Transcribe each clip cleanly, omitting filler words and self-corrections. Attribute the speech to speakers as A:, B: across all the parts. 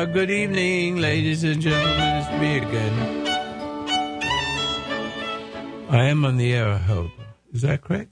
A: Good evening, ladies and gentlemen. It's me again. I am on the air, I hope. Is that correct?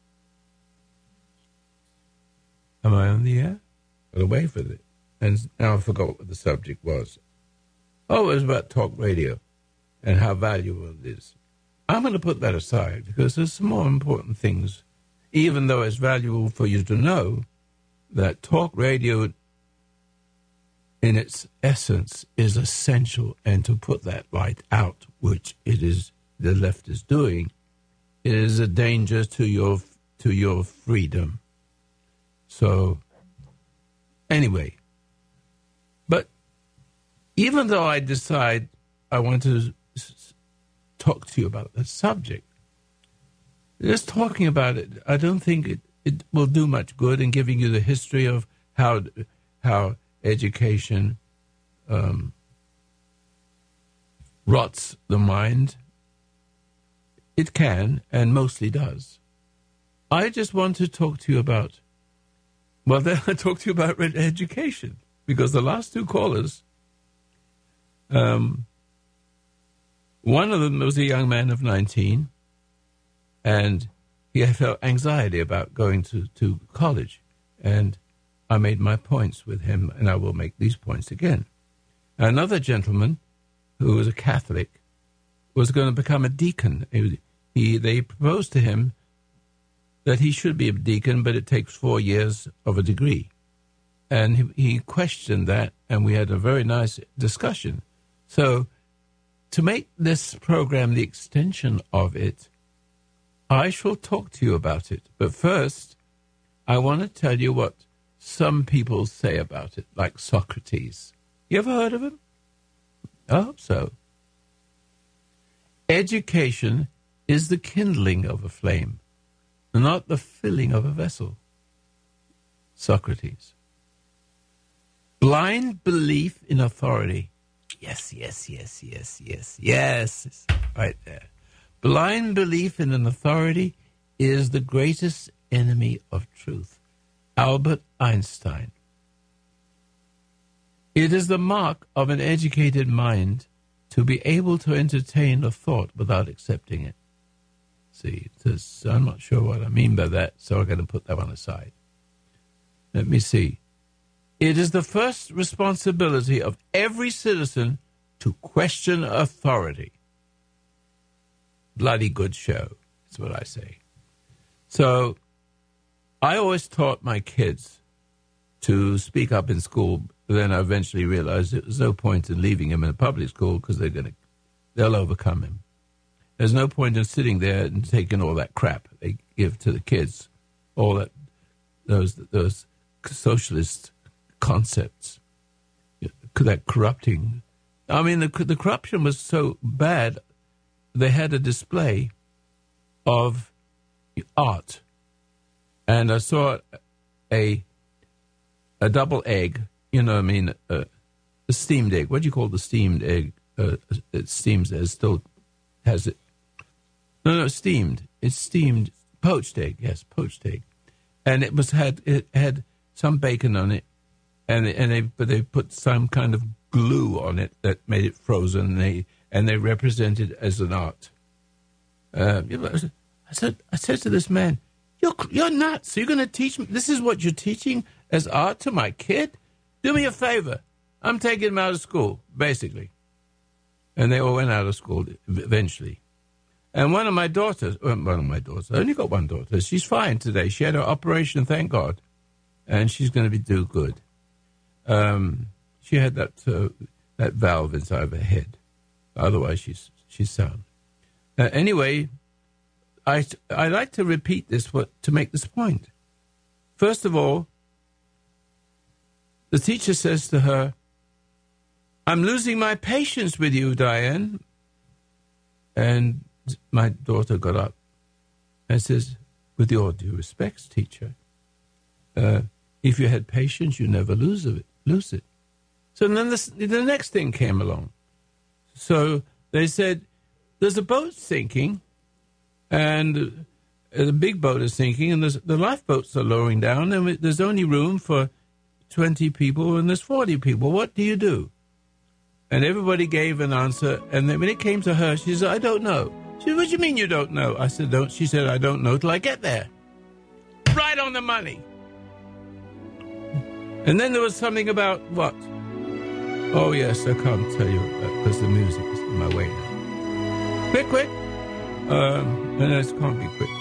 A: Am I on the air? Got away with it. And now I forgot what the subject was. Oh, it was about talk radio and how valuable it is. I'm going to put that aside because there's some more important things, even though it's valuable for you to know that talk radio in its essence is essential, and to put that right out, which it is, the left is doing, it is a danger to your freedom. So, anyway, but even though I decide I want to talk to you about the subject, just talking about it, I don't think it will do much good in giving you the history of how education rots the mind. It can, and mostly does. I just want to talk to you about, well, then I talk to you about education, because the last two callers, one of them was a young man of 19, and he felt anxiety about going to college, and I made my points with him, and I will make these points again. Another gentleman who was a Catholic was going to become a deacon. They proposed to him that he should be a deacon, but it takes 4 years of a degree. And he questioned that, and we had a very nice discussion. So to make this program the extension of it, I shall talk to you about it. But first, I want to tell you what some people say about it, like Socrates. You ever heard of him? I hope so. Education is the kindling of a flame, not the filling of a vessel. Socrates. Blind belief in authority. Yes. Right there. Blind belief in an authority is the greatest enemy of truth. Albert Einstein. It is the mark of an educated mind to be able to entertain a thought without accepting it. See, I'm not sure what I mean by that, so I'm going to put that one aside. Let me see. It is the first responsibility of every citizen to question authority. Bloody good show, is what I say. So I always taught my kids to speak up in school, but then I eventually realized there was no point in leaving him in a public school because they'll overcome him. There's no point in sitting there and taking all that crap they give to the kids, all that those socialist concepts, that corrupting. I mean, the corruption was so bad. They had a display of art, and I saw a double egg. You know what I mean? A steamed egg. What do you call the steamed egg? It steams. It still has it. No, steamed. It's steamed. Poached egg. Yes, poached egg. And it had some bacon on it, and they put some kind of glue on it that made it frozen. And they represented it as an art. I said to this man, "You're nuts. You're going to teach me? This is what you're teaching as art to my kid? Do me a favor. I'm taking him out of school, basically." And they all went out of school eventually. And one of my daughters, I only got one daughter. She's fine today. She had her operation, thank God, and she's going to do good. She had that valve inside of her head. Otherwise, she's sound. Anyway, I like to repeat this to make this point. First of all, the teacher says to her, "I'm losing my patience with you, Diane." And my daughter got up and says, "With your due respects, teacher, if you had patience, you never lose it." So then the next thing came along. So they said, "There's a boat sinking, and the big boat is sinking, and the lifeboats are lowering down, and there's only room for 20 people and there's 40 people. What do you do? And everybody gave an answer. And then when it came to her, she said, I don't know. She said, what do you mean you don't know? I said, don't. She said, I don't know till I get there. Right on the money. And then there was something about what? Oh, yes, I can't tell you because the music is in my way now. Quick. And it can't be quick.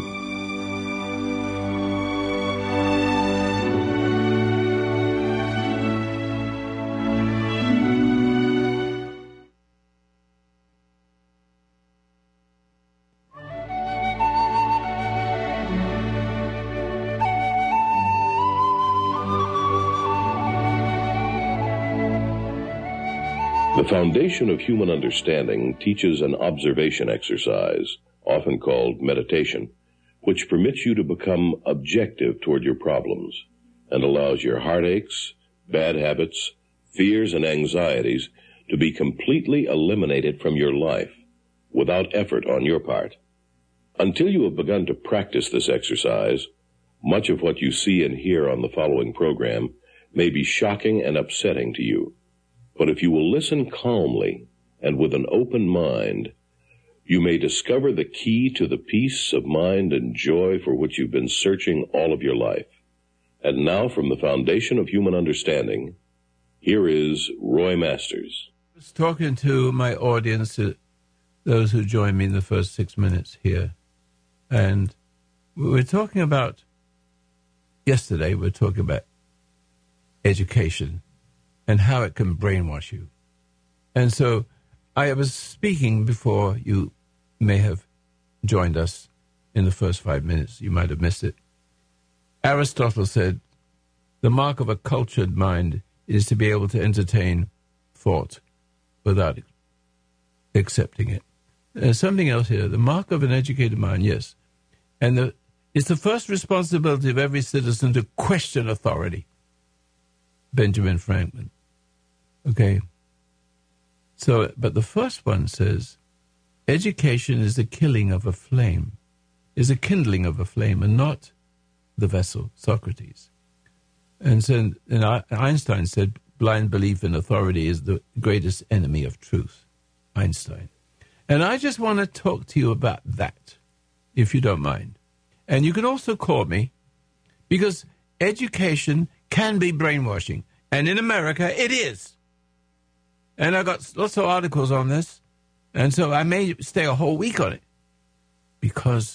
B: The foundation of human understanding teaches an observation exercise, often called meditation, which permits you to become objective toward your problems and allows your heartaches, bad habits, fears, and anxieties to be completely eliminated from your life without effort on your part. Until you have begun to practice this exercise, much of what you see and hear on the following program may be shocking and upsetting to you. But if you will listen calmly and with an open mind, you may discover the key to the peace of mind and joy for which you've been searching all of your life. And now, from the foundation of human understanding, here is Roy Masters.
A: I was talking to my audience, those who joined me in the first 6 minutes here, and we're talking about, yesterday we were talking about education and how it can brainwash you. And so I was speaking before you may have joined us in the first 5 minutes. You might have missed it. Aristotle said, the mark of a cultured mind is to be able to entertain thought without accepting it. There's something else here. The mark of an educated mind, yes. And it's the first responsibility of every citizen to question authority. Benjamin Franklin. Okay. So, but the first one says, education is the killing of a flame, is a kindling of a flame, and not the vessel, Socrates. And so, and Einstein said, blind belief in authority is the greatest enemy of truth. Einstein. And I just want to talk to you about that, if you don't mind. And you can also call me, because education can be brainwashing. And in America, it is. And I got lots of articles on this. And so I may stay a whole week on it. Because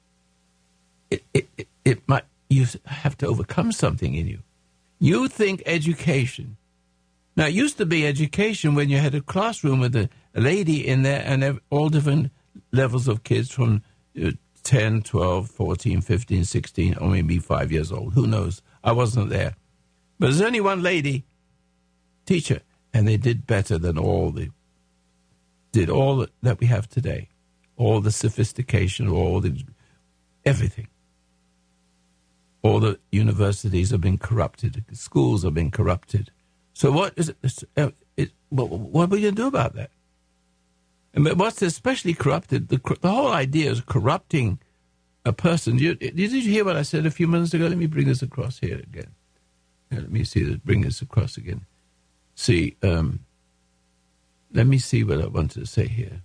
A: it might, you have to overcome something in you. You think education. Now, it used to be education when you had a classroom with a lady in there and all different levels of kids from 10, 12, 14, 15, 16, or maybe 5 years old. Who knows? I wasn't there. But there's only one lady teacher, and they did better than all that we have today. All the sophistication, everything. All the universities have been corrupted. Schools have been corrupted. So what is it? What are we going to do about that? And what's especially corrupted, the whole idea is corrupting a person. Did you hear what I said a few minutes ago? Let me bring this across here again. Let me bring this across again. See, let me see what I wanted to say here.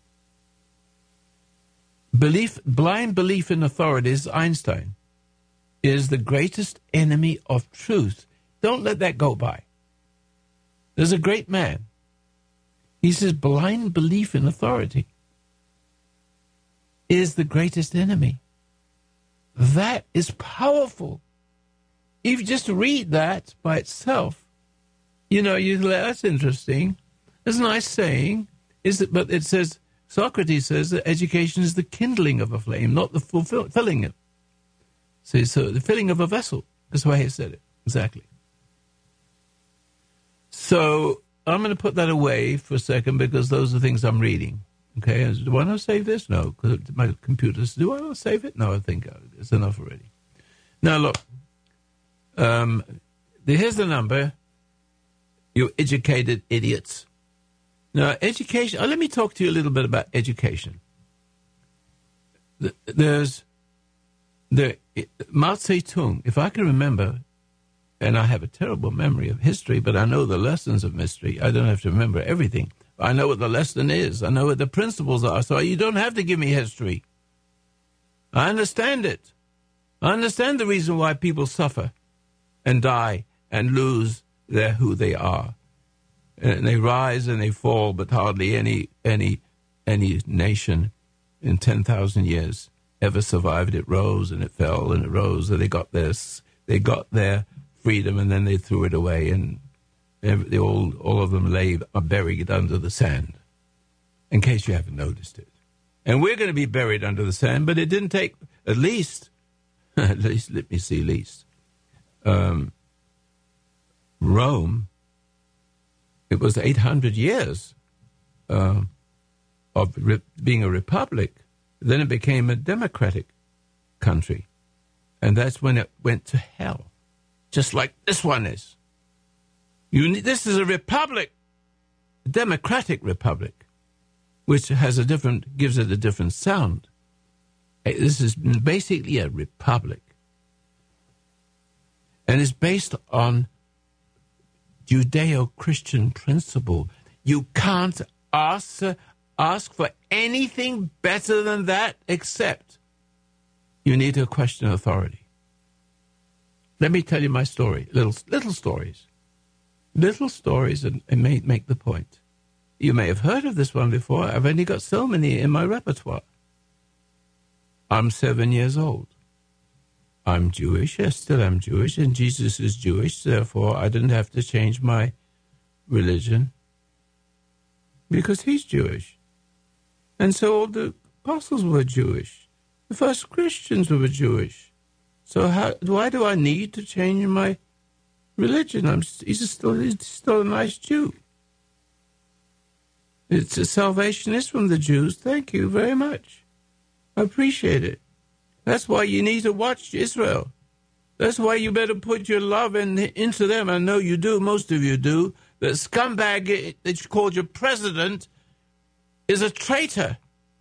A: Blind belief in authorities, Einstein, is the greatest enemy of truth. Don't let that go by. There's a great man. He says blind belief in authority is the greatest enemy. That is powerful. If you just read that by itself, you that's interesting. It's a nice saying. But it says, Socrates says that education is the kindling of a flame, not the filling it. See, so the filling of a vessel. That's why he said it. Exactly. So I'm going to put that away for a second because those are things I'm reading. Okay, do I not save this? No, because my computer says, do I not save it? No, I think it's enough already. Now, look. Here's the number, you educated idiots. Now, education, let me talk to you a little bit about education. There's Mao Zedong, if I can remember, and I have a terrible memory of history, but I know the lessons of history. I don't have to remember everything. I know what the lesson is. I know what the principles are. So you don't have to give me history. I understand it. I understand the reason why people suffer and die and lose who they are. And they rise and they fall, but hardly any nation in 10,000 years ever survived. It rose and it fell and it rose, and they got their freedom, and then they threw it away, and all of them are buried under the sand, in case you haven't noticed it. And we're going to be buried under the sand, but it didn't take at least, Rome, it was 800 years of being a republic. Then it became a democratic country. And that's when it went to hell, just like this one is. This is a republic, a democratic republic, which gives it a different sound. This is basically a republic. And it's based on Judeo-Christian principle. You can't ask for anything better than that, except you need to question authority. Let me tell you my story, little stories. Little stories, and may make the point. You may have heard of this one before. I've only got so many in my repertoire. I'm 7 years old. I'm Jewish. I still am Jewish, and Jesus is Jewish. Therefore, I didn't have to change my religion because he's Jewish. And so all the apostles were Jewish. The first Christians were Jewish. So why do I need to change my religion? He's still a nice Jew. It's a salvation is from the Jews. Thank you very much. I appreciate it. That's why you need to watch Israel. That's why you better put your love into them. I know you do. Most of you do. The scumbag that you called your president is a traitor.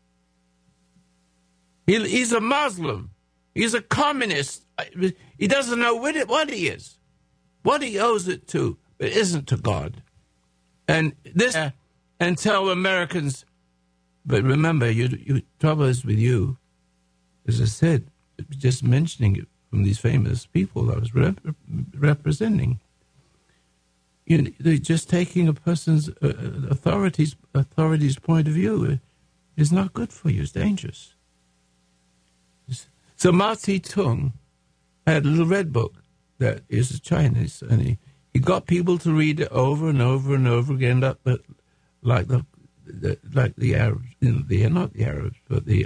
A: He's a Muslim. He's a communist. He doesn't know what he is, what he owes it to, but it isn't to God. And tell Americans, but remember, you trouble is with you. As I said, just mentioning it from these famous people I was representing. They're just taking a person's authority's point of view is not good for you. It's dangerous. So Mao Zedong had a little red book that is Chinese, and he got people to read it over and over and over again, like the Arabs, they're not the Arabs, but the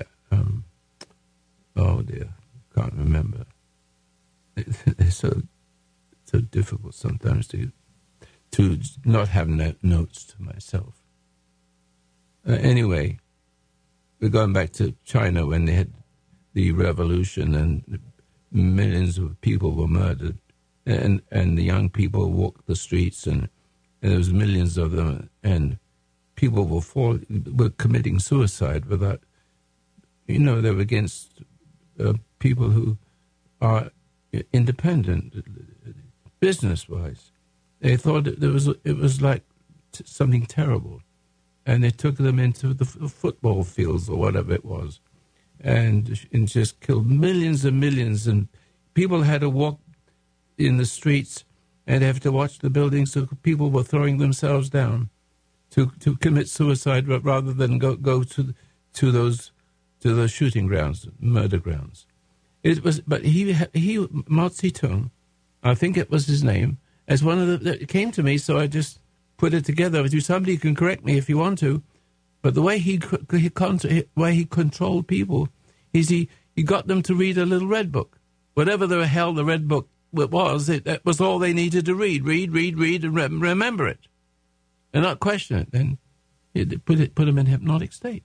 A: oh dear, can't remember. They're so difficult sometimes to not have notes to myself. Anyway, we're going back to China when they had the revolution and millions of people were murdered, and the young people walked the streets, and there was millions of them, and people were committing suicide without, they were against people who are independent, business-wise. They thought it was like something terrible, and they took them into the football fields or whatever it was, and just killed millions and millions, and people had to walk in the streets and have to watch the buildings, so people were throwing themselves down to commit suicide rather than go to those shooting grounds, murder grounds. It was, but Mao Zedong, I think it was his name, as one of that came to me, so I just put it together with you. Somebody can correct me if you want to, but the way he controlled people is he got them to read a little red book, whatever the hell the red book was. That was all they needed to read, and remember it, and not question it. Then it put them in hypnotic state.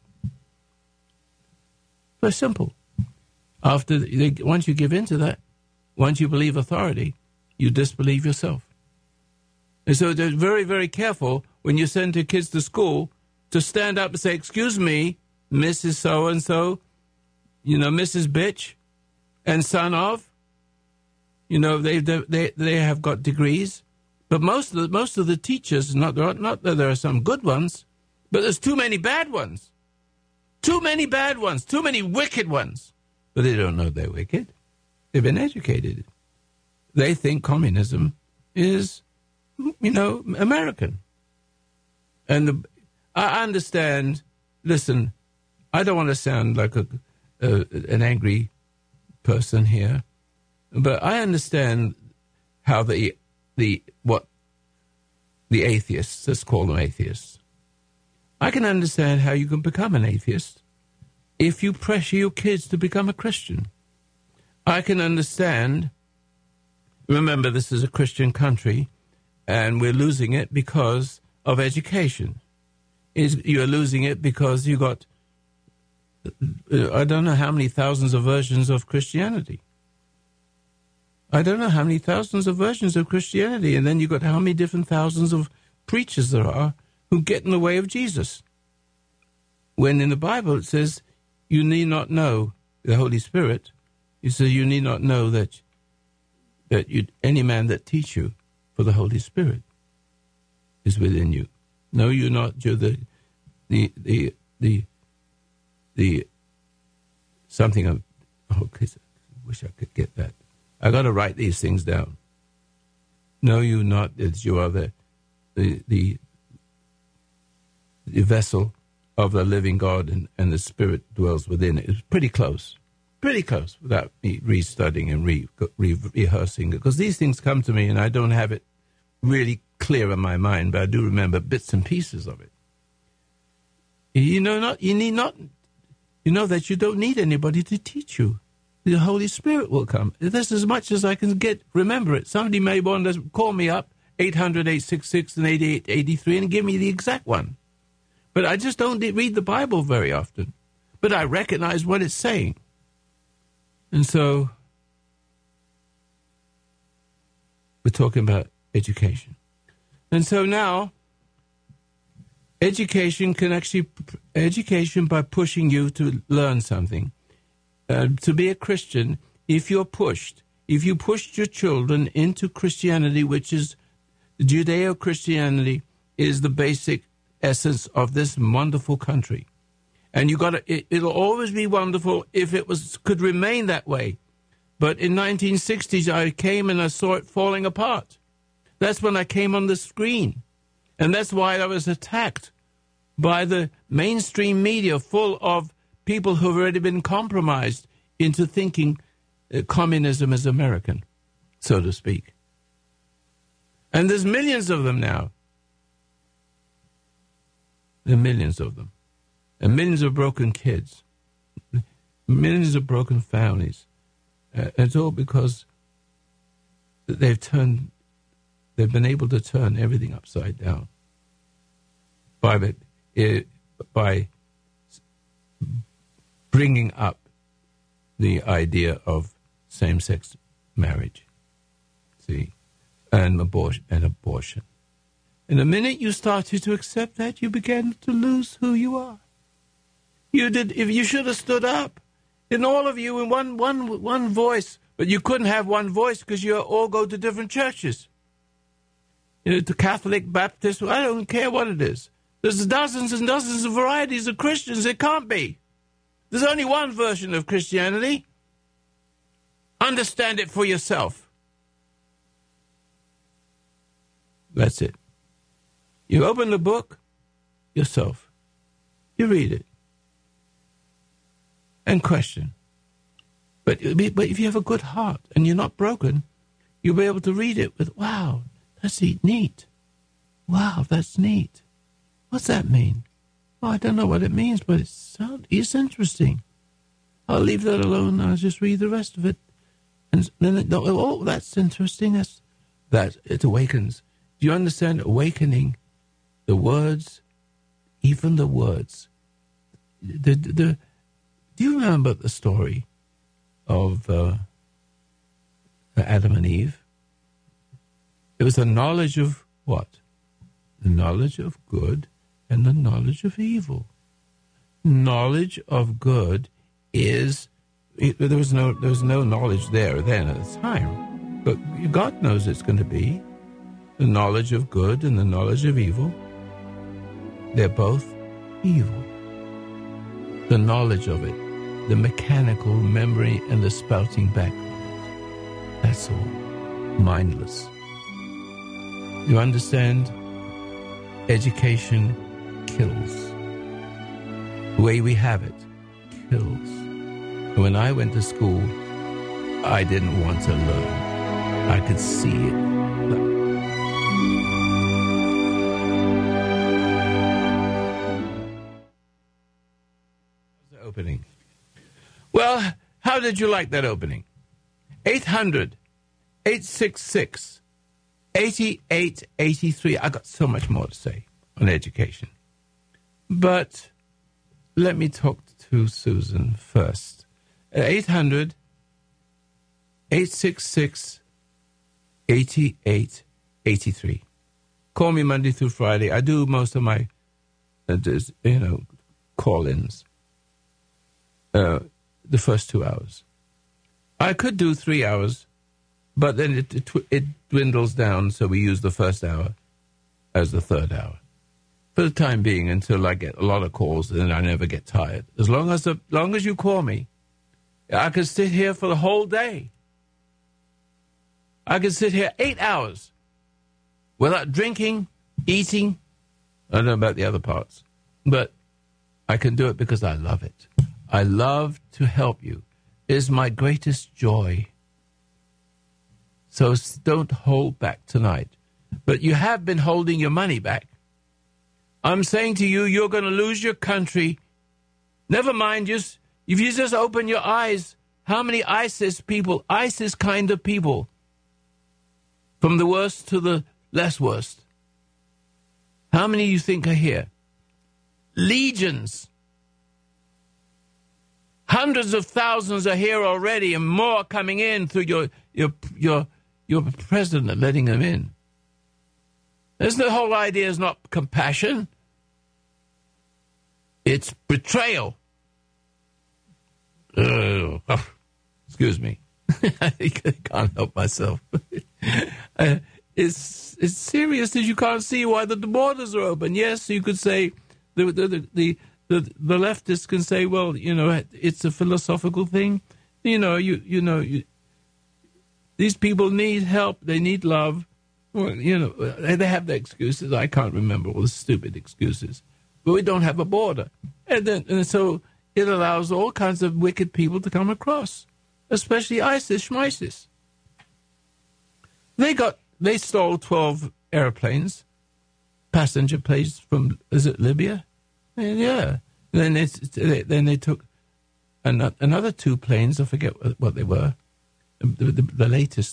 A: Very simple. Once you give in to that, once you believe authority, you disbelieve yourself. And so they're very, very careful when you send your kids to school to stand up and say, "Excuse me, Mrs. So-and-so, Mrs. Bitch, and son of." They have got degrees, but most of the teachers, not that there are some good ones, but there's too many bad ones. Too many bad ones, too many wicked ones. But they don't know they're wicked. They've been educated. They think communism is, American. And I understand, listen, I don't want to sound like an angry person here, but I understand how the atheists, let's call them atheists, I can understand how you can become an atheist if you pressure your kids to become a Christian. I can understand, remember this is a Christian country, and we're losing it because of education. You're losing it because you got, I don't know how many thousands of versions of Christianity. I don't know how many thousands of versions of Christianity, and then you got how many different thousands of preachers there are who get in the way of Jesus. When in the Bible it says, you need not know the Holy Spirit, it says you need not know that any man that teach you, for the Holy Spirit is within you. No, you're not. You're the something of. Okay, I wish I could get that. I got to write these things down. No, you're not. It's you are the vessel of the living God, and the Spirit dwells within it. It's pretty close, without me restudying and rehearsing, because these things come to me and I don't have it really clear in my mind, but I do remember bits and pieces of it. You know that you don't need anybody to teach you. The Holy Spirit will come. That's as much as I can remember it. Somebody may want to call me up, 800-866 and 8883, and give me the exact one. But I just don't read the Bible very often. But I recognize what it's saying. And so we're talking about education. And so now, education by pushing you to learn something. To be a Christian, if you pushed your children into Christianity, which is Judeo-Christianity, is the basic essence of this wonderful country. And it'll always be wonderful if it could remain that way. But in 1960s, I came and I saw it falling apart. That's when I came on the screen. And that's why I was attacked by the mainstream media full of people who have already been compromised into thinking communism is American, so to speak. And there's millions of them now. There are millions of them. And millions of broken kids. Millions of broken families. It's all because they've been able to turn everything upside down by bringing up the idea of same-sex marriage, see, and abortion. And the minute you started to accept that, you began to lose who you are. You should have stood up, and all of you in one voice, but you couldn't have one voice because you all go to different churches. To Catholic, Baptist, I don't care what it is. There's dozens and dozens of varieties of Christians. It can't be. There's only one version of Christianity. Understand it for yourself. That's it. You open the book yourself. You read it. And question. But if you have a good heart and you're not broken, you'll be able to read it with, wow, that's neat. Wow, that's neat. What's that mean? Well, I don't know what it means, but it's interesting. I'll leave that alone. I'll just read the rest of it. And then, that's interesting. It awakens. Do you understand? Awakening, the words, even the words. Do you remember the story of Adam and Eve? It was the knowledge of what? The knowledge of good and the knowledge of evil. Knowledge of good there was no knowledge there then at the time. But God knows it's going to be. The knowledge of good and the knowledge of evil, they're both evil. The knowledge of it, the mechanical memory and the spouting back, that's all. Mindless. You understand? Education kills. The way we have it kills. When I went to school, I didn't want to learn. I could see it. The opening. Well, how did you like that opening? 800-866-8883. I got so much more to say on education. But let me talk to Susan first. At 800-866-8883. Call me Monday through Friday. I do most of my, call-ins. The first 2 hours. I could do 3 hours, but then it dwindles down, so we use the first hour as the third hour. For the time being, until I get a lot of calls, and I never get tired. As long as you call me, I could sit here for the whole day. I could sit here 8 hours without drinking, eating. I don't know about the other parts, but I can do it because I love it. I love to help you. It is my greatest joy. So don't hold back tonight. But you have been holding your money back. I'm saying to you, you're going to lose your country. Never mind, if you just open your eyes, how many ISIS kind of people, from the worst to the less worst, how many you think are here? Legions. Hundreds of thousands are here already, and more coming in through your president letting them in. The whole idea is not compassion. It's betrayal. Excuse me. I can't help myself. It's serious that you can't see why the borders are open. Yes, you could say the leftists can say, well, it's a philosophical thing. These people need help. They need love. Well, they have their excuses. I can't remember all the stupid excuses. But we don't have a border. And so it allows all kinds of wicked people to come across, especially ISIS, schmisis. They stole 12 airplanes, passenger planes from, is it Libya? Yeah. Then they took another 2 planes. I forget what they were. The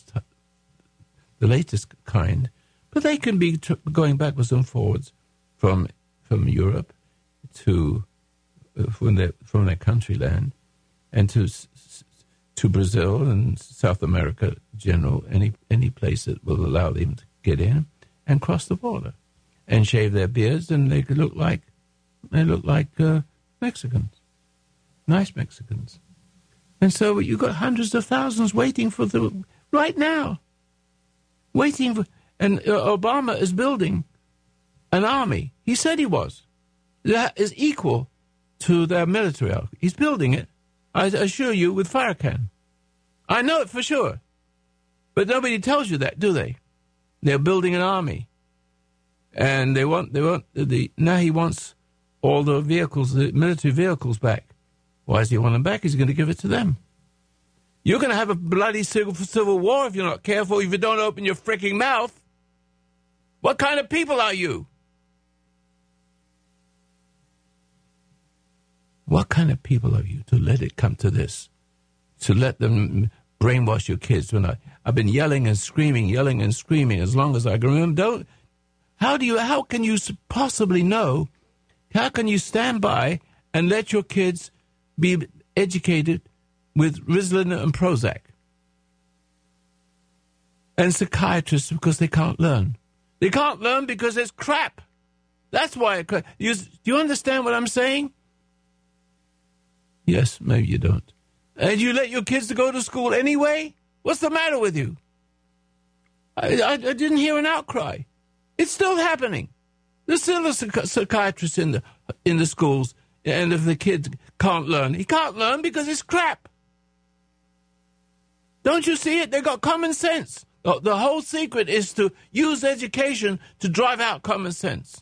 A: latest kind, but they can be going backwards and forwards from Europe to from their country land and to Brazil and South America general, any place that will allow them to get in and cross the border and shave their beards, and they could look like Mexicans, nice Mexicans. And so you've got hundreds of thousands waiting for right now. Waiting for, and Obama is building an army. He said he was. That is equal to their military outfit. He's building it, I assure you, with Farrakhan. I know it for sure. But nobody tells you that, do they? They're building an army. And now he wants all the vehicles, the military vehicles back. Why does he want them back? He's going to give it to them. You're going to have a bloody civil war if you're not careful, if you don't open your freaking mouth. What kind of people are you? What kind of people are you to let it come to this? To let them brainwash your kids? I've been yelling and screaming as long as I can remember. How can you possibly know? How can you stand by and let your kids be educated with Ritalin and Prozac and psychiatrists because they can't learn? They can't learn because it's crap. That's why. Do you understand what I'm saying? Yes, maybe you don't. And you let your kids to go to school anyway? What's the matter with you? I didn't hear an outcry. It's still happening. There's still a psychiatrist in the schools, and if the kid can't learn, he can't learn because it's crap. Don't you see it? They got common sense. The whole secret is to use education to drive out common sense.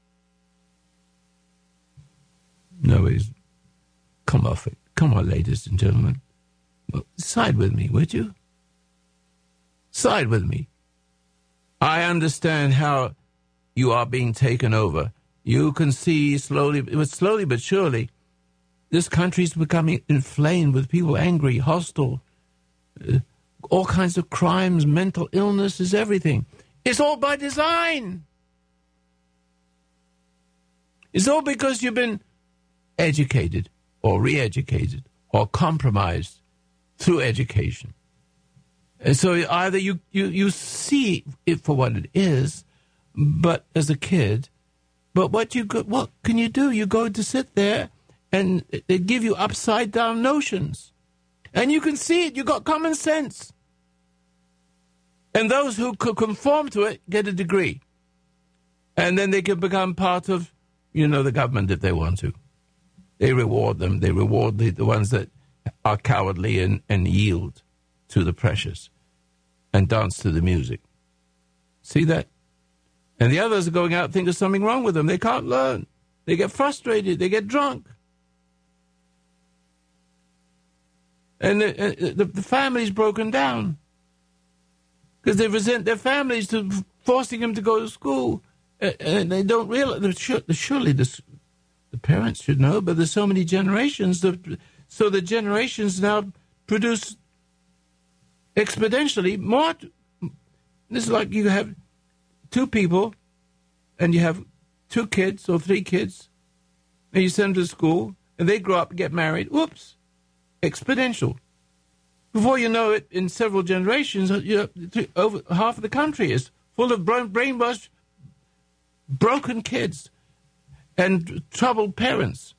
A: Nobody's come off it. Come on, ladies and gentlemen. Well, side with me, would you? Side with me. I understand how you are being taken over. You can see slowly but surely, this country is becoming inflamed with people angry, hostile, all kinds of crimes, mental illnesses, everything. It's all by design. It's all because you've been educated or re-educated or compromised through education. And so either you see it for what it is, but as a kid, but what can you do? You go to sit there and they give you upside down notions. And you can see it. You got common sense. And those who could conform to it get a degree. And then they can become part of, the government if they want to. They reward them. They reward the ones that are cowardly and yield to the pressures and dance to the music. See that? And the others are going out and think there's something wrong with them. They can't learn. They get frustrated. They get drunk. And the family's broken down because they resent their families to forcing them to go to school. And they don't realize, surely the parents should know, but there's so many generations. So the generations now produce exponentially more. This is like you have two people and you have 2 kids or 3 kids and you send them to school and they grow up and get married. Whoops. Exponential. Before you know it, in several generations, over half of the country is full of brainwashed, broken kids and troubled parents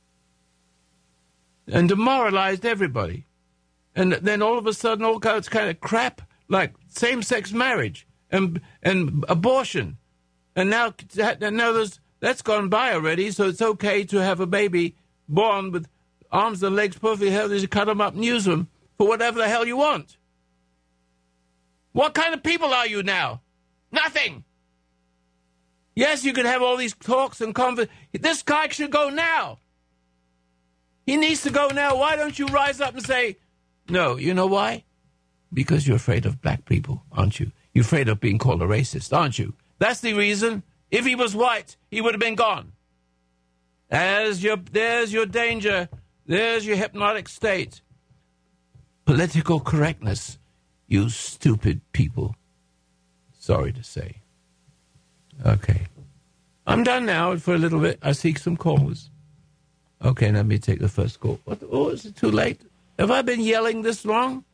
A: and demoralized everybody. And then all of a sudden, all kinds of crap like same-sex marriage and abortion. And now that's gone by already, so it's okay to have a baby born with arms and legs perfectly healthy. You cut them up and use them for whatever the hell you want. What kind of people are you now? Nothing. Yes, you can have all these talks and conversations. This guy should go now. He needs to go now. Why don't you rise up and say, no, you know why? Because you're afraid of black people, aren't you? You're afraid of being called a racist, aren't you? That's the reason. If he was white, he would have been gone. There's your danger. There's your hypnotic state. Political correctness, you stupid people. Sorry to say. Okay. I'm done now for a little bit. I see some callers. Okay, let me take the first call. Oh, is it too late? Have I been yelling this long?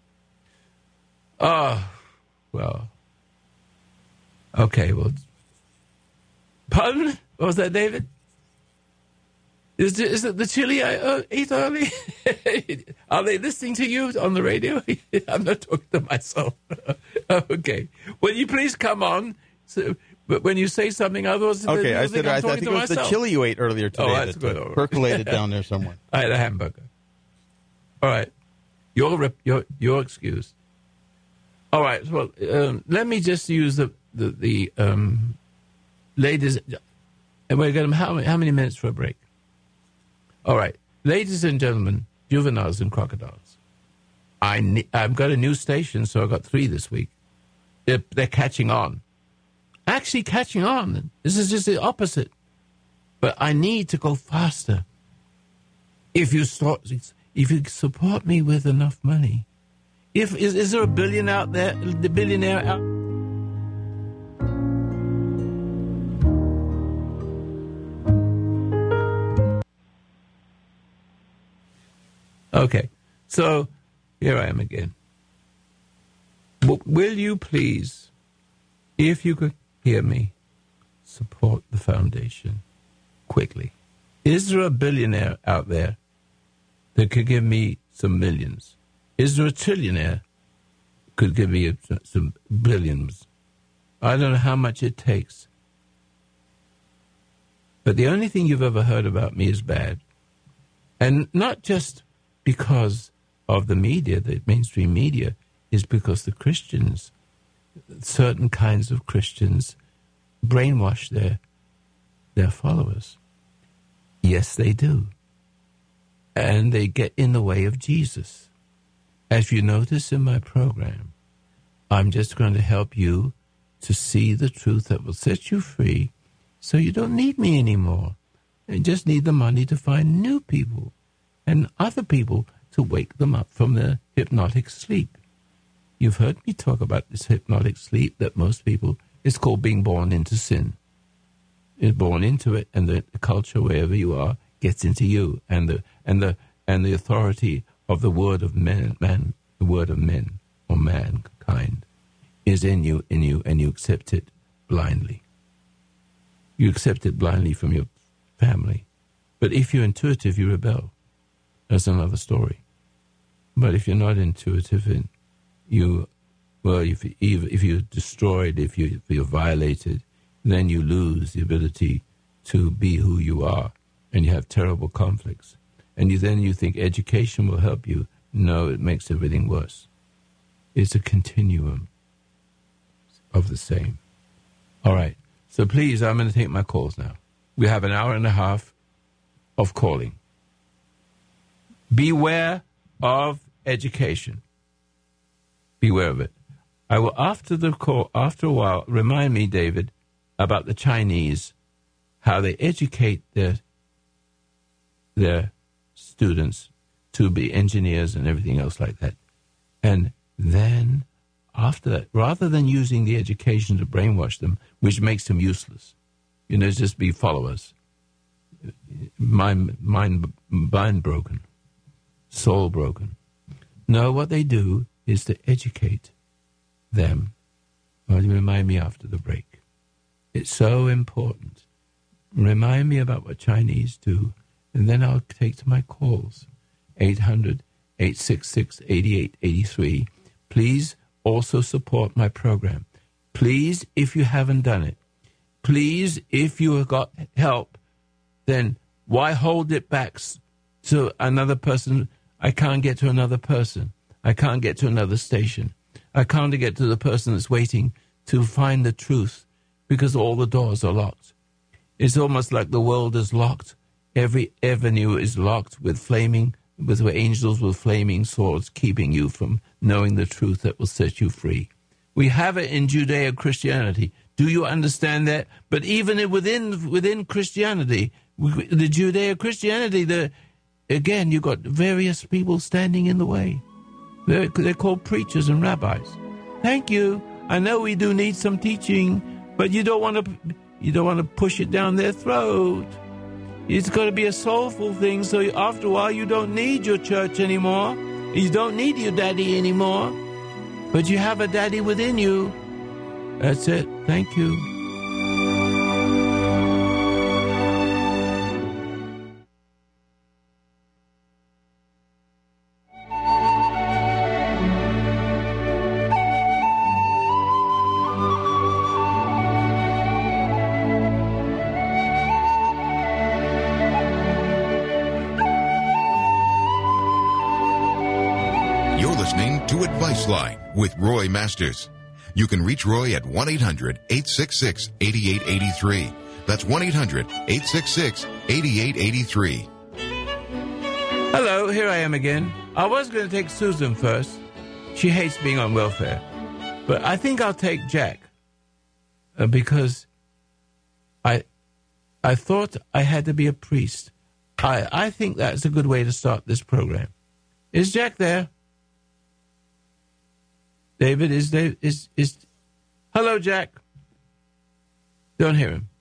A: Oh, well. Okay, well. Pardon? What was that, David? Is it the chili I ate early? Are they listening to you on the radio? I'm not talking to myself. Okay. Will you please come on? But when you say something, otherwise,
C: okay, I think it was the chili you ate earlier today.
A: Oh, that's good.
C: Percolated down there somewhere.
A: I had a hamburger. All right. You're excused. All right. Well, let me just use the ladies. And we're going to how many minutes for a break? All right. Ladies and gentlemen, juveniles and crocodiles. I've got a new station, so I got 3 this week. They're catching on. Actually catching on. This is just the opposite. But I need to go faster. If you support me with enough money. Is there a billion out there? The billionaire out? Okay. So here I am again. Will you please, if you could hear me, support the foundation quickly? Is there a billionaire out there that could give me some millions? Is there a trillionaire could give me some billions. I don't know how much it takes. But the only thing you've ever heard about me is bad. And not just because of the media, the mainstream media, is because the Christians, certain kinds of Christians, brainwash their followers. Yes, they do. And they get in the way of Jesus. As you notice in my program, I'm just going to help you to see the truth that will set you free so you don't need me anymore. You just need the money to find new people and other people to wake them up from their hypnotic sleep. You've heard me talk about this hypnotic sleep that most people, it's called being born into sin. You're born into it, and the culture, wherever you are, gets into you, and the authority of the word of men, the word of men or mankind, is in you, and you accept it blindly. You accept it blindly from your family. But if you're intuitive, you rebel. That's another story. But if you're not intuitive, and if you're destroyed, if you're violated, then you lose the ability to be who you are, and you have terrible conflicts. And you think education will help you. No, it makes everything worse. It's a continuum of the same. All right. So please, I'm going to take my calls now. We have an hour and a half of calling. Beware of education. Beware of it. I will, after the call, after a while, remind me, David, about the Chinese, how they educate their students to be engineers and everything else like that. And then, after that, rather than using the education to brainwash them, which makes them useless, just be followers, mind broken, soul broken. No, what they do is to educate them. Well, you remind me after the break. It's so important. Remind me about what Chinese do, and then I'll take to my calls. 800-866-8883. Please also support my program. Please, if you haven't done it. Please, if you have got help, then why hold it back to another person? I can't get to another person. I can't get to another station. I can't get to the person that's waiting to find the truth because all the doors are locked. It's almost like the world is locked. Every avenue is locked with angels with flaming swords keeping you from knowing the truth that will set you free. We have it in Judeo-Christianity. Do you understand that? But even within Christianity, the Judeo-Christianity, again, you've got various people standing in the way. They're called preachers and rabbis. Thank you. I know we do need some teaching, but you don't want to push it down their throat. It's got to be a soulful thing, so after a while you don't need your church anymore. You don't need your daddy anymore. But you have a daddy within you. That's it. Thank you.
D: Advice Line with Roy Masters. You can reach Roy at 1-800-866-8883. That's 1-800-866-8883.
A: Hello, here I am again. I was going to take Susan first. She hates being on welfare. But I think I'll take Jack because I thought I had to be a priest. I think that's a good way to start this program. Is Jack there? David, is hello, Jack. Don't hear him.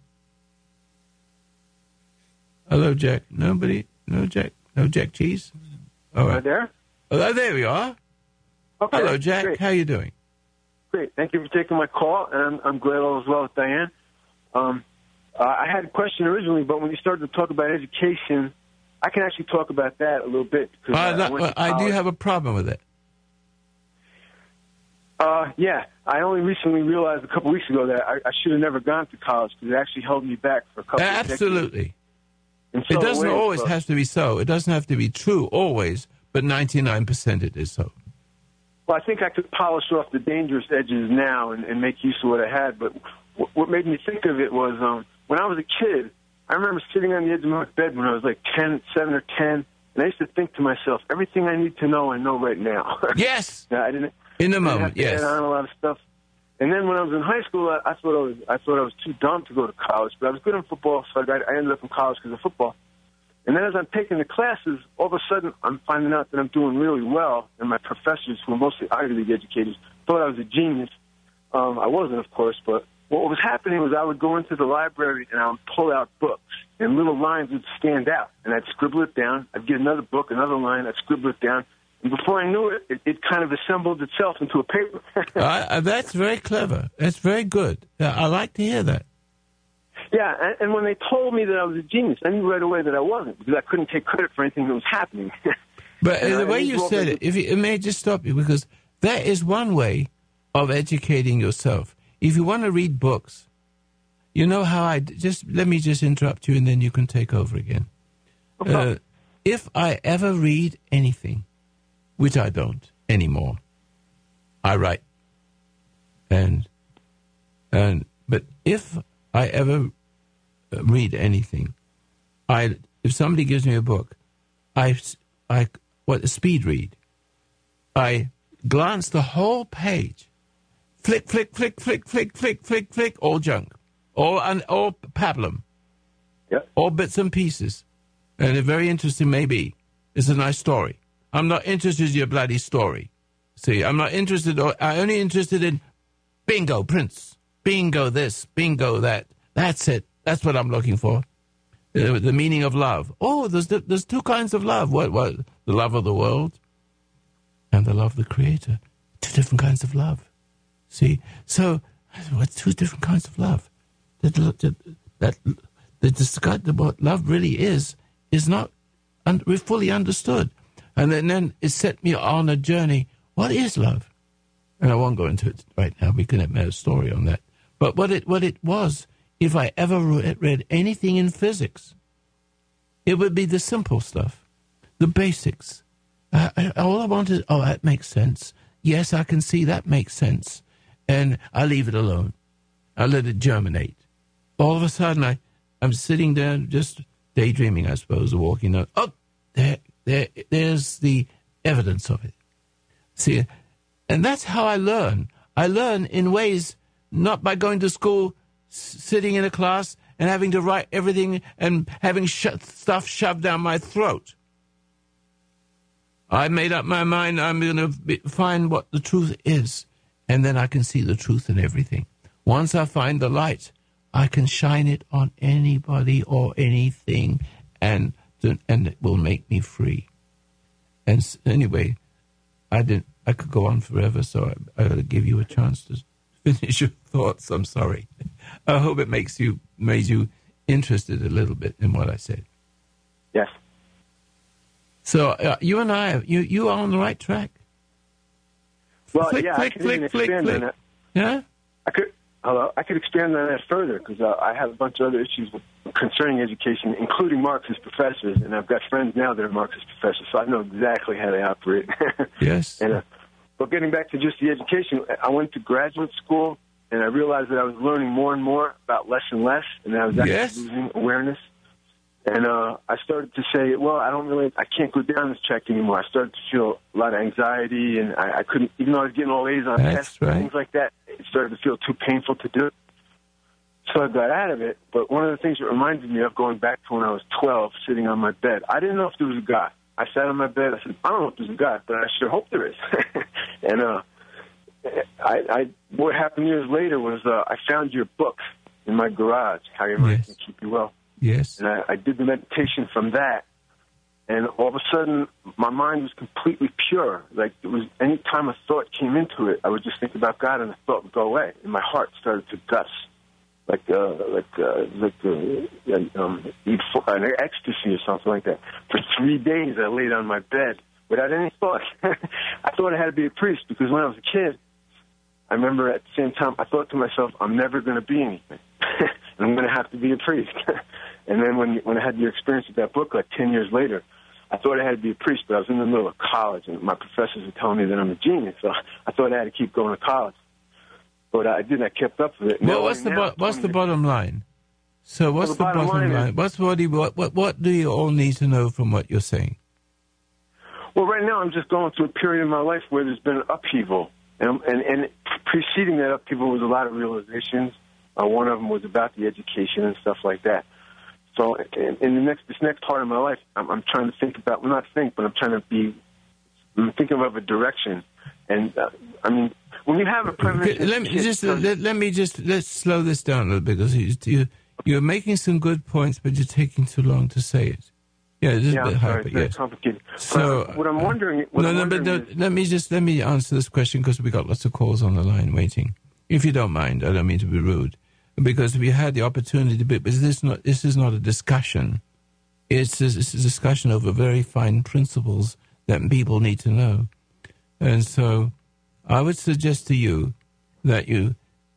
A: Hello, Jack. Nobody? No Jack? No Jack Cheese? All right.
E: There?
A: Oh, there we are.
E: Okay.
A: Hello, Jack.
E: Great.
A: How you doing?
E: Great. Thank you for taking my call, and I'm glad all is well with Diane. I had a question originally, but when you started to talk about education, I can actually talk about that a little bit.
A: I do have a problem with it.
E: Yeah. I only recently realized a couple weeks ago that I should have never gone to college because it actually held me back for a couple of decades.
A: Absolutely. It doesn't always have to be so. It doesn't have to be true always, but 99% it is so.
E: Well, I think I could polish off the dangerous edges now and make use of what I had. But what made me think of it was when I was a kid, I remember sitting on the edge of my bed when I was like 7 or 10, and I used to think to myself, everything I need to know, I know right now.
A: Yes.
E: I didn't.
A: In the moment, yes.
E: I add on a lot of stuff. And then when I was in high school, I thought I was too dumb to go to college, but I was good in football, so I ended up in college because of football. And then as I'm taking the classes, all of a sudden I'm finding out that I'm doing really well, and my professors, who were mostly Ivy League educators, thought I was a genius. I wasn't, of course, but what was happening was I would go into the library and I would pull out books, and little lines would stand out, and I'd scribble it down. I'd get another book, another line, I'd scribble it down. And before I knew it, it kind of assembled itself into a paper.
A: That's very clever. That's very good. I like to hear that.
E: Yeah, and when they told me that I was a genius, I knew right away that I wasn't, because I couldn't take credit for anything that was happening.
A: But the way you said it, it may just stop you, because that is one way of educating yourself. If you want to read books, you know how let me just interrupt you, and then you can take over again. Okay. If I ever read anything, which I don't anymore, I write. But if I ever read anything, if somebody gives me a book, speed read. I glance the whole page, flick, flick, flick, flick, flick, flick, flick, flick, all junk, all pablum,
E: yep.
A: All bits and pieces, and it's very interesting. Maybe it's a nice story. I'm not interested in your bloody story. See, I'm not interested. I'm only interested in bingo, Prince. Bingo this, bingo that. That's it. That's what I'm looking for. The meaning of love. Oh, there's two kinds of love. What? The love of the world and the love of the Creator. Two different kinds of love. See? So, what's two different kinds of love? What love really is not fully understood. And then it set me on a journey. What is love? And I won't go into it right now. We can have a story on that. But what it was, if I ever read anything in physics, it would be the simple stuff, the basics. All I wanted, that makes sense. Yes, I can see that makes sense. And I leave it alone. I let it germinate. All of a sudden, I'm sitting there just daydreaming, I suppose, or walking out. Oh, there's the evidence of it. See, and that's how I learn. I learn in ways not by going to school, sitting in a class, and having to write everything and having stuff shoved down my throat. I made up my mind I'm going to find what the truth is, and then I can see the truth in everything. Once I find the light, I can shine it on anybody or anything, and it will make me free. And anyway, I could go on forever, so I got to give you a chance to finish your thoughts. I'm sorry. I hope it made you interested a little bit in what I said.
E: Yes.
A: So you and I, you are on the right track.
E: Well,
A: flick,
E: yeah,
A: flick,
E: I could
A: flick,
E: even
A: flick,
E: expand
A: flick.
E: on that.
A: Yeah?
E: I could expand on that further, because I have a bunch of other issues concerning education, including Marxist professors, and I've got friends now that are Marxist professors, so I know exactly how they operate.
A: Yes.
E: But getting back to just the education, I went to graduate school, and I realized that I was learning more and more about less and less, and I was actually losing awareness. And I started to say, well, I can't go down this track anymore. I started to feel a lot of anxiety, and I couldn't, even though I was getting all A's on tests and things like that, it started to feel too painful to do it. So I got out of it. But one of the things that reminded me of going back to when I was 12, sitting on my bed, I didn't know if there was a God. I sat on my bed. I said, I don't know if there's a God, but I sure hope there is. And what happened years later was I found your book in my garage, How Your Mind Can Keep You Well.
A: Yes.
E: And I did the meditation from that, and all of a sudden my mind was completely pure. Like, it was, any time a thought came into it, I would just think about God, and the thought would go away, and my heart started to gust, like an ecstasy or something like that. For 3 days, I laid on my bed without any thought. I thought I had to be a priest, because when I was a kid, I remember at the same time, I thought to myself, I'm never going to be anything. And I'm going to have to be a priest. And then when I had the experience with that book, like 10 years later, I thought I had to be a priest, but I was in the middle of college, and my professors were telling me that I'm a genius, so I thought I had to keep going to college. But I didn't. I kept up with it.
A: Well, what's the bottom line? So what's the bottom line? What do you all need to know from what you're saying?
E: Well, right now I'm just going through a period in my life where there's been an upheaval. And preceding that upheaval was a lot of realizations. One of them was about the education and stuff like that. So in this next part of my life, I'm trying to think about, well, not think, but I'm thinking of a direction. And, I mean, when you have a premonition...
A: Let's slow this down a little bit, because you're making some good points, but you're taking too long to say it. Yeah, it's a bit hyper, yes.
E: Complicated.
A: So,
E: what I'm wondering...
A: let me answer this question, because we got lots of calls on the line waiting. If you don't mind, I don't mean to be rude. Because we had the opportunity, but this is not a discussion. It's a discussion over very fine principles that people need to know. And so I would suggest to you that you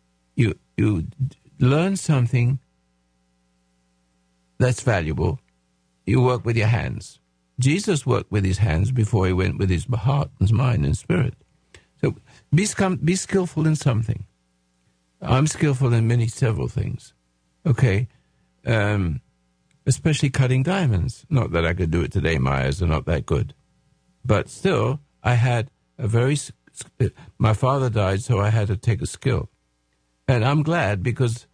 A: learn something that's valuable. You work with your hands. Jesus worked with his hands before he went with his heart and mind and spirit. So be skillful in something. I'm skillful in several things. Okay. Especially cutting diamonds. Not that I could do it today. My eyes are not that good. But still, I had my father died, so I had to take a skill. And I'm glad because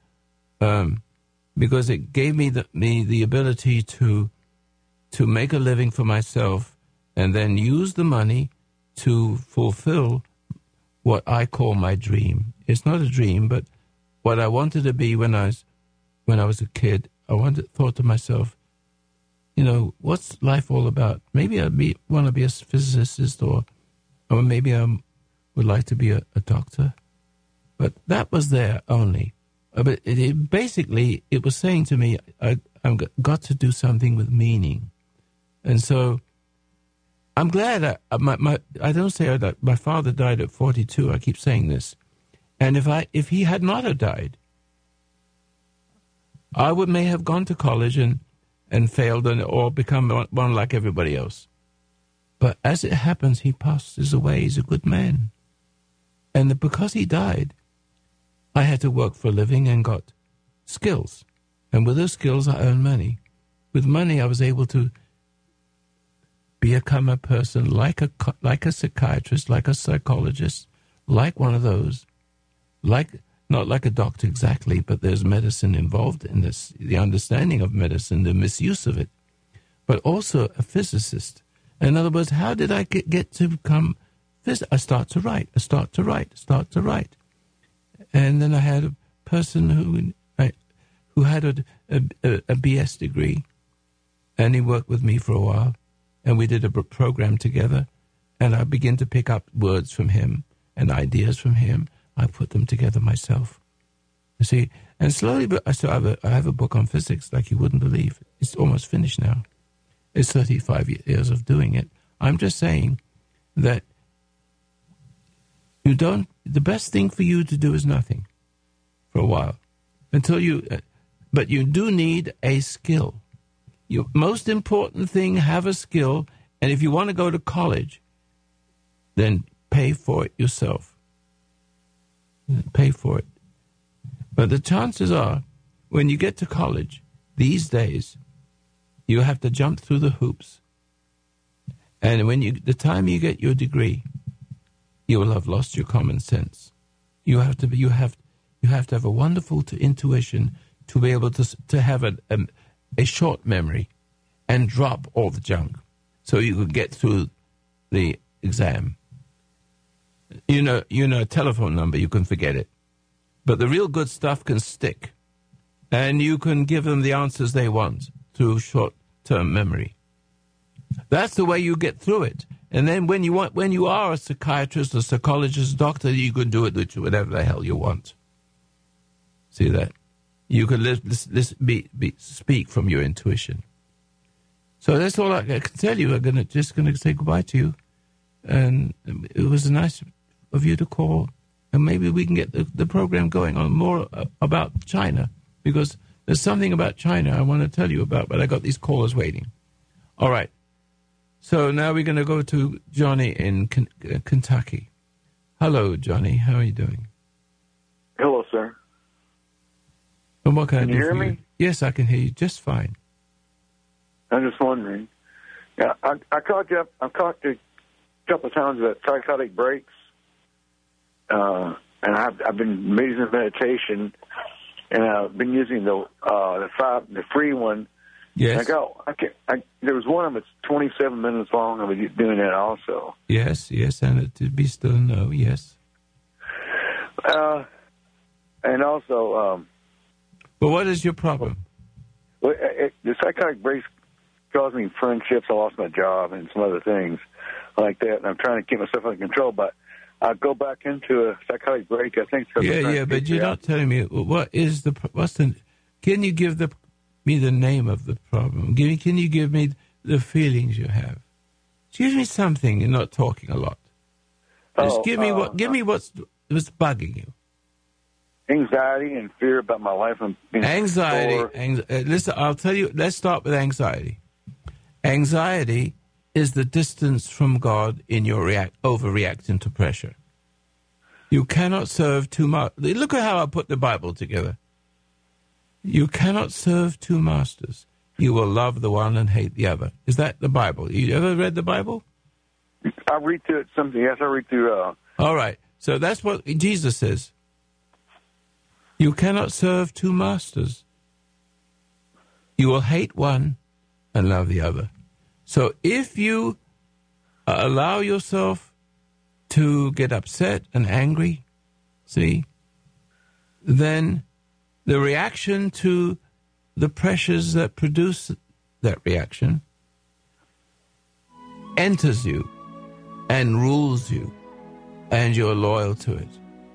A: it gave me the ability to make a living for myself and then use the money to fulfill what I call my dream. It's not a dream, but what I wanted to be when I was a kid. I thought to myself, what's life all about? Maybe I want to be a physicist, or maybe I would like to be a doctor. But that was there only. But it was saying to me, I've got to do something with meaning. And so I'm glad I don't say that my father died at 42. I keep saying this. And if he had not have died, I may have gone to college and failed or become one like everybody else. But as it happens, he passes away. He's a good man. And because he died, I had to work for a living and got skills. And with those skills, I earned money. With money, I was able to become a person like a psychiatrist, like a psychologist, like one of those, not like a doctor exactly, but there's medicine involved in this, the understanding of medicine, the misuse of it, but also a physicist. In other words, how did I get to become I start to write. And then I had a person who had a BS degree, and he worked with me for a while, and we did a program together, and I began to pick up words from him and ideas from him. I put them together myself. You see, and slowly, but I have a book on physics like you wouldn't believe. It's almost finished now. It's 35 years of doing it. I'm just saying that the best thing for you to do is nothing for a while but you do need a skill. Your most important thing, have a skill, and if you want to go to college, then pay for it yourself. Pay for it. But the chances are, when you get to college, these days, you have to jump through the hoops. And the time you get your degree, you will have lost your common sense. You have to have a wonderful intuition to be able to have a short memory and drop all the junk so you could get through the exam. You know a telephone number, you can forget it. But the real good stuff can stick. And you can give them the answers they want through short-term memory. That's the way you get through it. And then when you are a psychiatrist, a psychologist, doctor, you can do it with whatever the hell you want. See that? You can speak from your intuition. So that's all I can tell you. I'm just going to say goodbye to you. And it was nice of you to call. and maybe we can get the program going on more about China, because there's something about China I want to tell you about, but I got these callers waiting. All right. So now we're going to go to Johnny in Kentucky. Hello, Johnny. How are you doing?
E: Hello, sir.
A: And what can
E: you hear me?
A: Yes, I can hear you just fine.
E: I'm just wondering. Yeah, I caught you up. I've caught you a couple of times at psychotic breaks, and I've been using meditation, and I've been using the free one.
A: Yes.
E: There was one of them that's 27 minutes long. I was doing that also.
A: Yes, and it would be still no. Yes.
E: And also.
A: But what is your problem?
E: Well, the psychotic breaks caused me friendships. I lost my job and some other things like that. And I'm trying to keep myself under control. But I'll go back into a psychotic break. I think.
A: Yeah. But you're not telling me what's the. Can you give me the name of the problem? Can you give me the feelings you have? Give me something. You're not talking a lot. Just give me what's bugging you.
E: Anxiety and fear about my life.
A: Anxiety. Listen, I'll tell you. Let's start with anxiety. Anxiety is the distance from God in your overreacting to pressure. You cannot serve two masters. Look at how I put the Bible together. You cannot serve two masters. You will love the one and hate the other. Is that the Bible? You ever read the Bible?
E: I read through it something. Yes, I read through.
A: All right. So that's what Jesus says. You cannot serve two masters. You will hate one and love the other. So if you allow yourself to get upset and angry, then the reaction to the pressures that produce that reaction enters you and rules you, and you're loyal to it.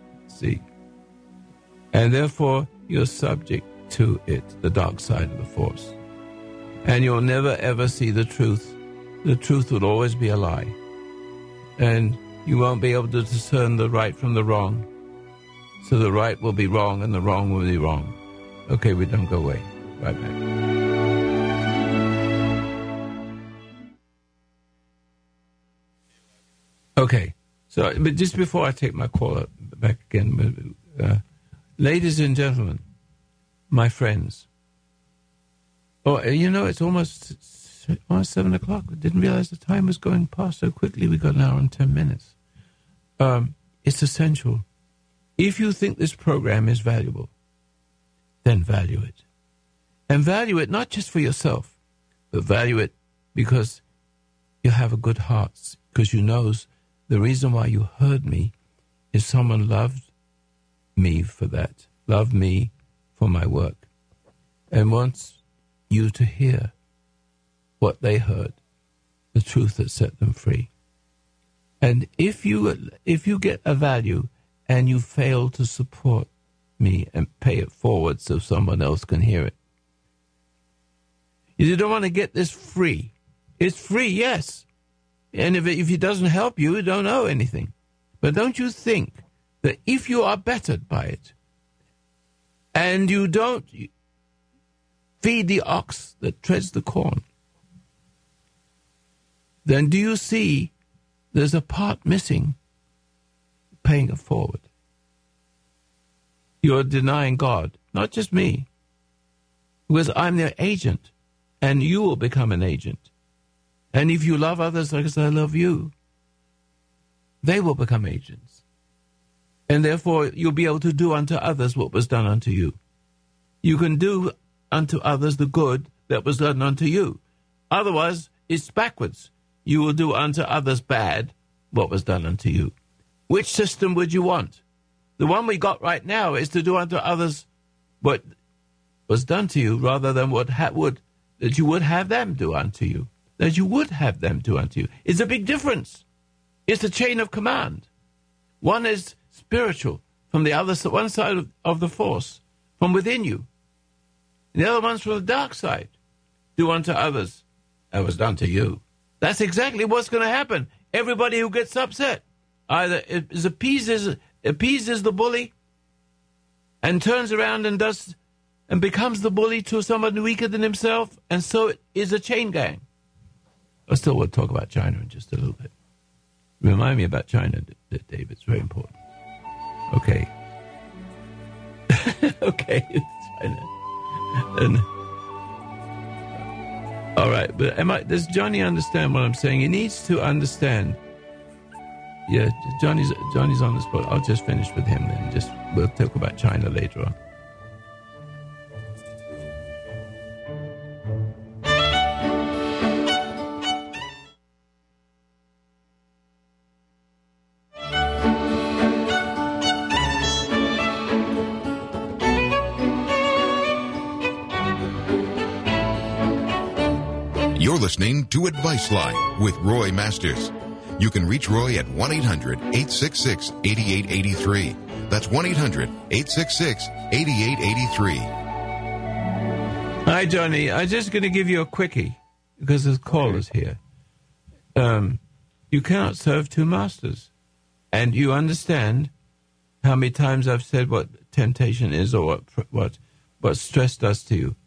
A: And therefore, you're subject to it, the dark side of the force. And you'll never, ever see the truth. The truth will always be a lie. And you won't be able to discern the right from the wrong. So the right will be wrong and the wrong will be wrong. Okay, we don't go away. Right back. Okay, but just before I take my call back again, ladies and gentlemen, my friends. Oh, it's almost 7 o'clock. I didn't realize the time was going past so quickly. We got an hour and 10 minutes. It's essential. If you think this program is valuable, then value it. And value it not just for yourself, but value it because you have a good heart, because you know the reason why you heard me is someone loved me for that, loved me for my work, and wants you to hear what they heard, the truth that set them free. And if you get a value and you fail to support me and pay it forward so someone else can hear it, you don't want to get this free. It's free, yes. And if it doesn't help you, you don't owe anything. But don't you think that if you are bettered by it, and you don't feed the ox that treads the corn, then do you see there's a part missing, paying it forward? You're denying God, not just me, because I'm their agent, and you will become an agent. And if you love others like as I love you, they will become agents. And therefore, you'll be able to do unto others what was done unto you. You can do unto others the good that was done unto you. Otherwise, it's backwards. You will do unto others bad what was done unto you. Which system would you want? The one we got right now is to do unto others what was done to you rather than that you would have them do unto you. That you would have them do unto you. It's a big difference. It's a chain of command. One is spiritual, from the other one side of the force, from within you. And the other one's from the dark side. Do unto others that was done to you. That's exactly what's going to happen. Everybody who gets upset either appeases appeases the bully and turns around and becomes the bully to someone weaker than himself, and so it is a chain gang. I still want to talk about China in just a little bit. Remind me about China, Dave. It's very important. Okay. Okay, it's China. And, all right, but does Johnny understand what I'm saying? He needs to understand. Yeah, Johnny's on the spot. I'll just finish with him then. We'll talk about China later on.
D: You're listening to Advice Line with Roy Masters. You can reach Roy at 1-800-866-8883. That's 1-800-866-8883.
A: Hi, Johnny. I'm just going to give you a quickie because there's callers here. You cannot serve two masters. And you understand how many times I've said what temptation is or what stress does to you.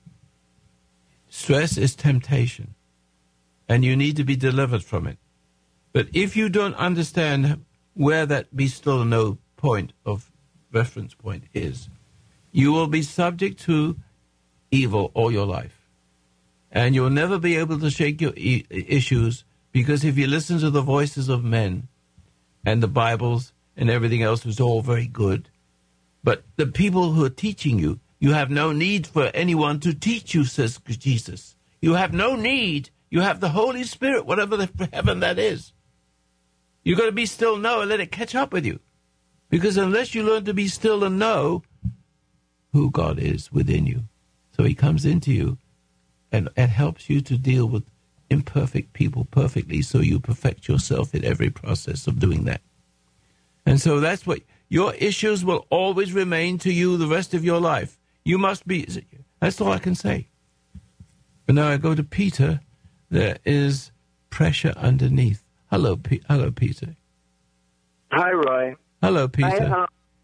A: Stress is temptation, and you need to be delivered from it. But if you don't understand where that be still no point of reference point is, you will be subject to evil all your life. And you'll never be able to shake your issues, because if you listen to the voices of men and the Bibles and everything else is all very good, but the people who are teaching you, you have no need for anyone to teach you, says Jesus. You have no need. You have the Holy Spirit, whatever the heaven that is. You've got to be still, know, and let it catch up with you. Because unless you learn to be still and know who God is within you, so he comes into you and helps you to deal with imperfect people perfectly, so you perfect yourself in every process of doing that. And so that's what your issues will always remain to you the rest of your life. You must be, that's all I can say. But now I go to Peter. There is pressure underneath. Hello, Peter.
F: Hi, Roy.
A: Hello, Peter.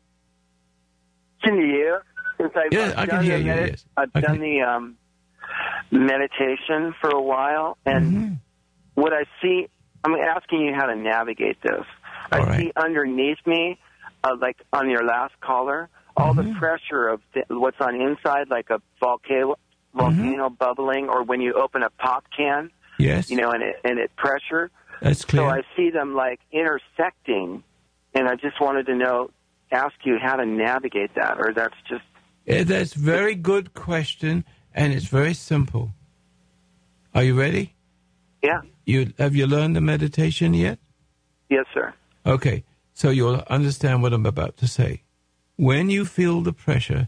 F: Can you hear? Since
A: I can hear you, yes.
F: I've done the meditation for a while, and what I see, I'm asking you how to navigate this. I see underneath me, like on your last caller, all the pressure of what's on inside, like a volcano bubbling, or when you open a pop can,
A: yes,
F: and it pressure.
A: That's clear.
F: So I see them like intersecting, and I just wanted to ask you how to navigate that, or that's just...
A: That's a very good question, and it's very simple. Are you ready?
F: Yeah.
A: Have you learned the meditation yet?
F: Yes, sir.
A: Okay, so you'll understand what I'm about to say. When you feel the pressure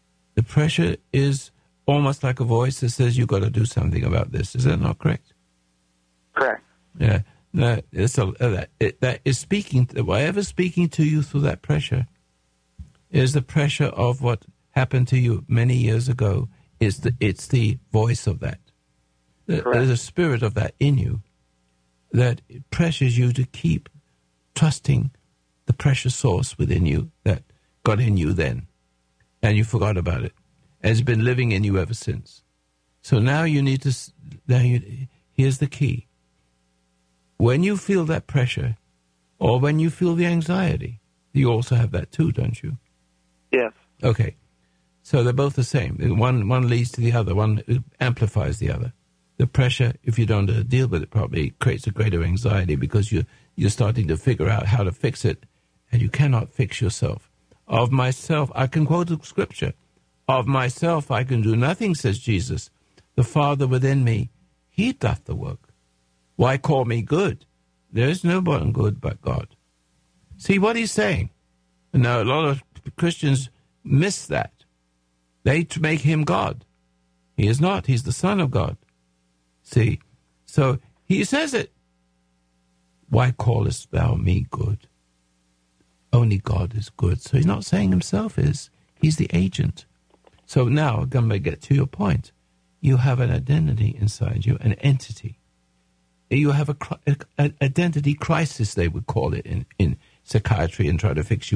A: is almost like a voice that says you've got to do something about this. Is that not correct?
F: Correct.
A: Yeah. No, that is speaking. Whatever's speaking to you through that pressure is the pressure of what happened to you many years ago. It's the voice of that. There's a spirit of that in you that pressures you to keep trusting the pressure source within you that got in you then, and you forgot about it. And it's been living in you ever since. So now you need to. Here's the key. When you feel that pressure, or when you feel the anxiety, you also have that too, don't you?
F: Yes.
A: Okay. So they're both the same. One leads to the other. One amplifies the other. The pressure, if you don't deal with it properly, creates a greater anxiety because you're starting to figure out how to fix it, and you cannot fix yourself. Of myself, I can quote the scripture. Of myself I can do nothing, says Jesus. The Father within me, he doth the work. Why call me good? There is no one good but God. See what he's saying? Now, a lot of Christians miss that. They make him God. He is not. He's the Son of God. See? So he says it. Why callest thou me good? Only God is good. So he's not saying himself is. He's the agent. So now, I'm going to get to your point. You have an identity inside you, an entity. You have an identity crisis, they would call it in psychiatry, and try to fix you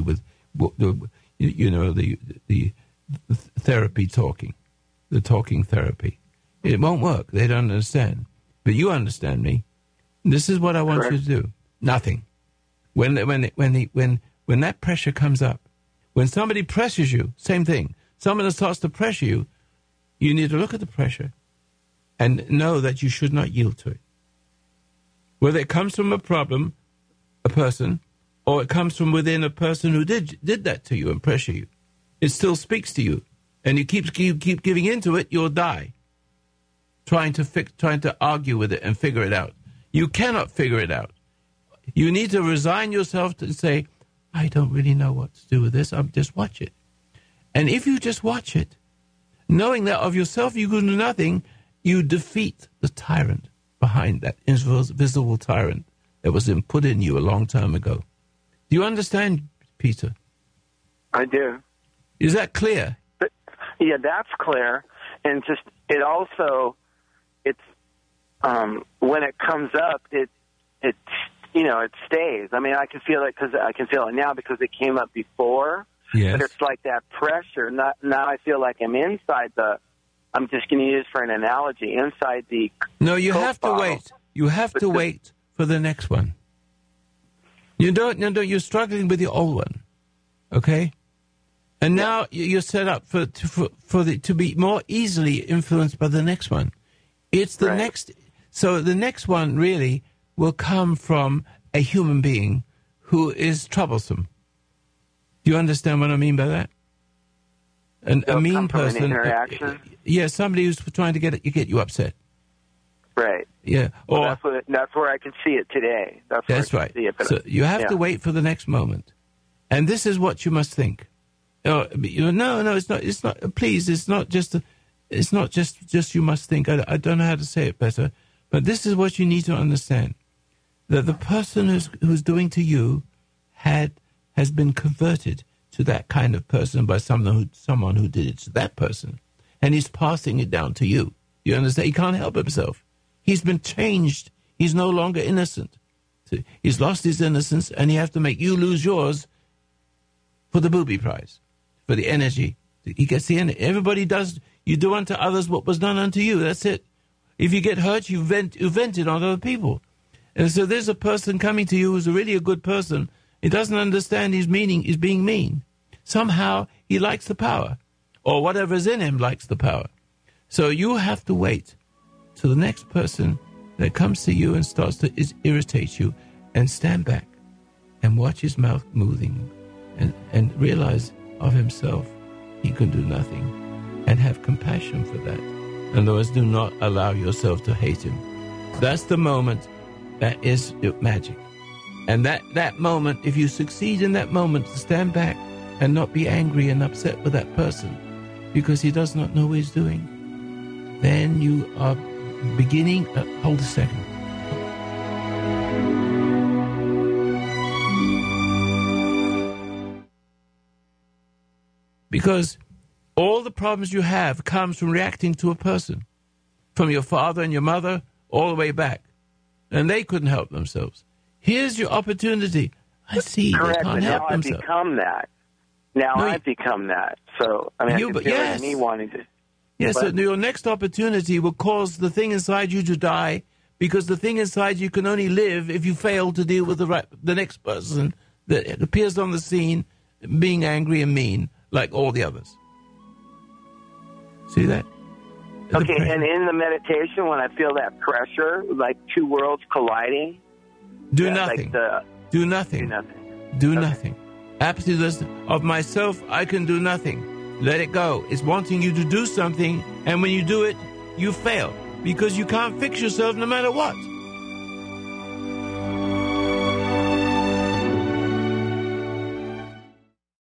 A: the therapy talking, the talking therapy. It won't work. They don't understand. But you understand me. This is what I want you to do. Nothing. When that pressure comes up, when somebody presses you, same thing. Someone starts to pressure you, you need to look at the pressure and know that you should not yield to it. Whether it comes from a problem, a person, or it comes from within a person who did that to you and pressure you, it still speaks to you. And you keep giving into it, you'll die. Trying to argue with it and figure it out. You cannot figure it out. You need to resign yourself to say, I don't really know what to do with this. I'll just watch it. And if you just watch it, knowing that of yourself you can do nothing, you defeat the tyrant behind that invisible tyrant that was put in you a long time ago. Do you understand, Peter?
F: I do.
A: Is that clear?
F: But, yeah, that's clear. And just it also, it's when it comes up, it stays. I mean, I can feel it now because it came up before.
A: Yes.
F: But it's like that pressure. Now I feel like I'm inside I'm just going to use for an analogy, inside the
A: No, you
F: Coke
A: have to
F: bottle.
A: wait. You have to wait for the next one. You're struggling with the old one. Okay? And now you're set up to be more easily influenced by the next one. It's the next. So the next one really will come from a human being who is troublesome. Do you understand what I mean by that? A mean person.
F: An interaction?
A: Somebody who's trying to get you upset.
F: Right.
A: Yeah.
F: Well, that's where I can see it today. That's
A: right.
F: See it,
A: so you have to wait for the next moment, and this is what you must think. No, it's not. It's not. Please, it's not just. It's not just you must think. I don't know how to say it better, but this is what you need to understand: that the person who's doing to you has been converted to that kind of person by someone who did it to that person, and he's passing it down to you. You understand? He can't help himself. He's been changed. He's no longer innocent. He's lost his innocence, and he has to make you lose yours for the booby prize, for the energy. He gets the energy. Everybody does. You do unto others what was done unto you. That's it. If you get hurt, you vent it on other people. And so there's a person coming to you who's really a good person. He doesn't understand his meaning. He's being mean. Somehow he likes the power, or whatever's in him likes the power. So you have to wait till the next person that comes to you and starts to irritate you, and stand back and watch his mouth moving, and realize of himself he can do nothing, and have compassion for that. In other words, do not allow yourself to hate him. That's the moment that is magic. And that moment, if you succeed in that moment to stand back and not be angry and upset with that person because he does not know what he's doing, then you are beginning. Hold a second. Because all the problems you have comes from reacting to a person, from your father and your mother all the way back, and they couldn't help themselves. Here's your opportunity. I see.
F: Correct,
A: they can't help
F: now
A: themselves.
F: I've become that. I've become that. So I mean, I can feel me wanting to.
A: Yes, so your next opportunity will cause the thing inside you to die, because the thing inside you can only live if you fail to deal with the next person that appears on the scene being angry and mean like all the others. See that?
F: Okay, and in the meditation, when I feel that pressure, like two worlds colliding,
A: do nothing.
F: Like
A: do nothing. Do nothing. Absolutely. Of myself, I can do nothing. Let it go. It's wanting you to do something, and when you do it, you fail, because you can't fix yourself no matter what.